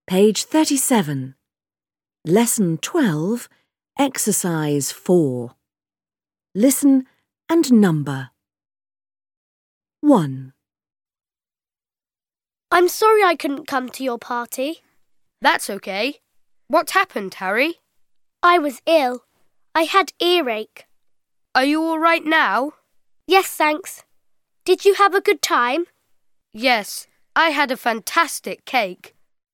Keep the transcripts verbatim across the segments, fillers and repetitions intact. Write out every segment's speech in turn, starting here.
Page thirty-seven. Lesson twelve, Exercise four. Listen and number. one. I'm sorry I couldn't come to your party. That's okay. What happened, Harry? I was ill. I had earache. Are you all right now? Yes, thanks. Did you have a good time? Yes, I had a fantastic cake.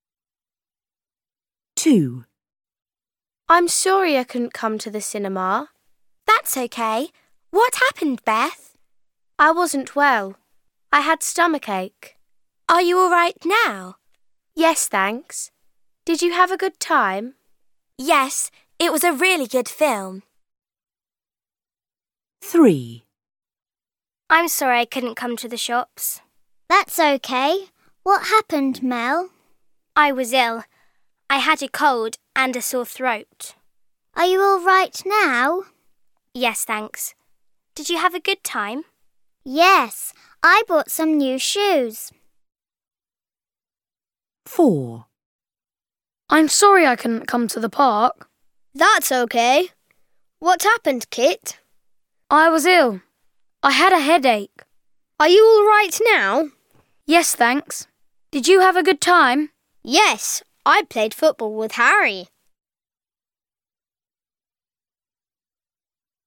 two. I'm sorry I couldn't come to the cinema. That's okay. What happened, Beth? I wasn't well. I had stomachache. Are you all right now? Yes, thanks. Did you have a good time? Yes, it was a really good film. three. I'm sorry I couldn't come to the shops. That's okay. What happened, Mel? I was ill. I had a cold and a sore throat. Are you all right now? Yes, thanks. Did you have a good time? Yes, I bought some new shoes. four. I'm sorry I couldn't come to the park. That's okay. What happened, Kit? I was ill. I had a headache. Are you all right now? Yes, thanks. Did you have a good time? Yes, I played football with Harry.